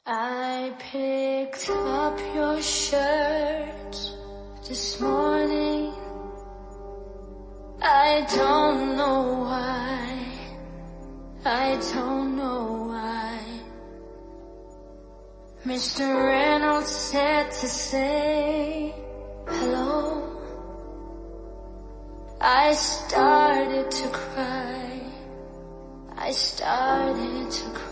I picked up your shirt this morning. I don't know why. I don't know why. Mr. Reynolds said to say hello. I started to cry. I started to cry.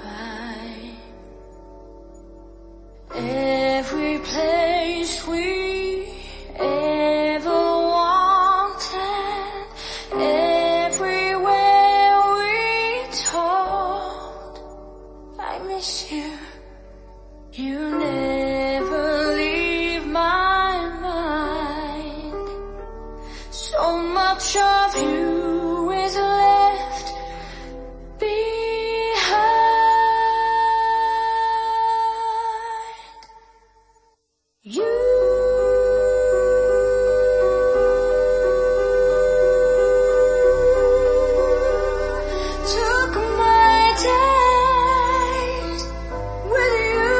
Every place we ever wanted, everywhere we told, I miss you. You never leave my mind. So much of you is left behind. You took my days with you.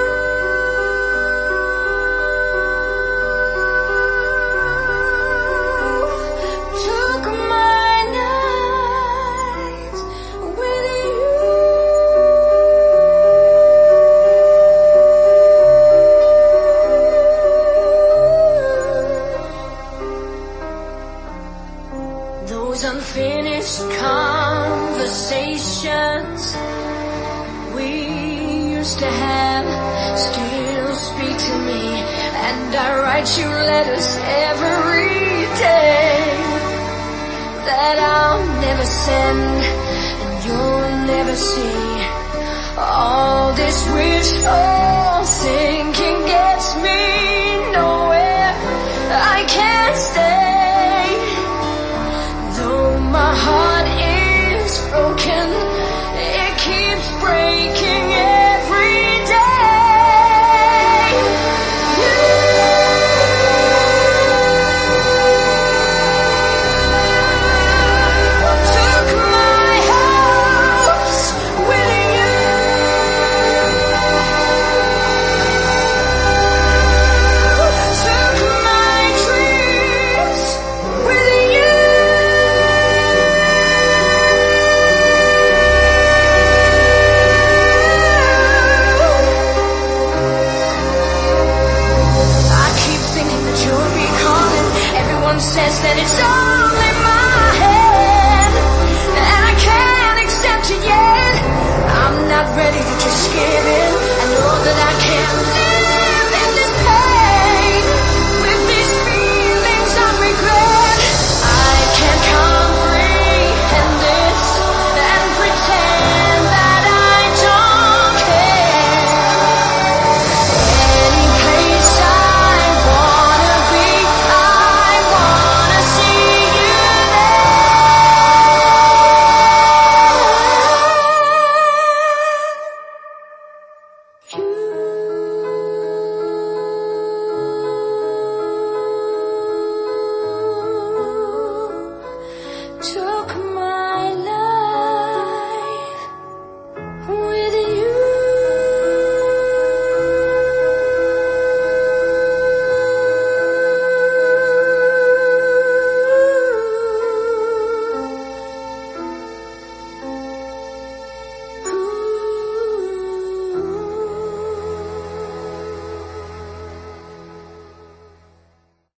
Took my nights with you. Those unfinished conversations we used to have still speak to me, and I write you letters every day that I'll never send and you'll never see. All this wishful thinking gets me nowhere. I can't stay. Though my heart is broken, it keeps breaking every day. You took my house with you. Took my dreams with you. Everyone says that it's all in my head, and I can't accept it yet. I'm not ready to just give in. I know that I can't live in this pain with these feelings of regret. I can't comprehend this and pretend that I don't care. Any place I wanna be, I wanna see you there. You